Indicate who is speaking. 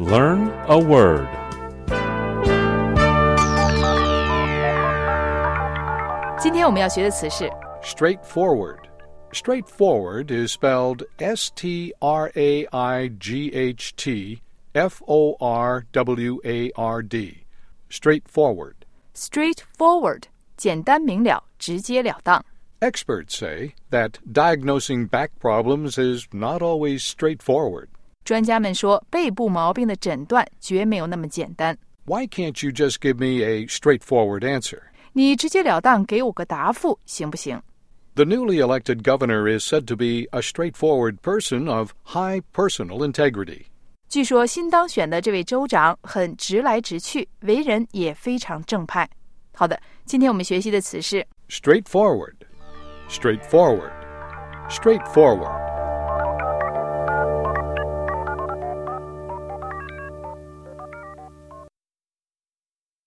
Speaker 1: Learn a word.
Speaker 2: 今天我们要学的词是
Speaker 3: straightforward.Straightforward is spelled S-T-R-A-I-G-H-T-F-O-R-W-A-R-D. Straightforward.
Speaker 2: straightforward 简单明了，直截了当。
Speaker 3: Experts say that diagnosing back problems is not always straightforward.
Speaker 2: 专家们说，背部毛病的诊断绝没有那么简单。
Speaker 3: Why can't you just give me a straightforward answer?
Speaker 2: 你直截了当给我个答复行不行？
Speaker 3: The newly elected governor is said to be a straightforward person of high personal integrity.
Speaker 2: 据说新当选的这位州长很直来直去，为人也非常正派。好的，今天我们学习的词是
Speaker 3: Straightforward. Straightforward. Straightforward.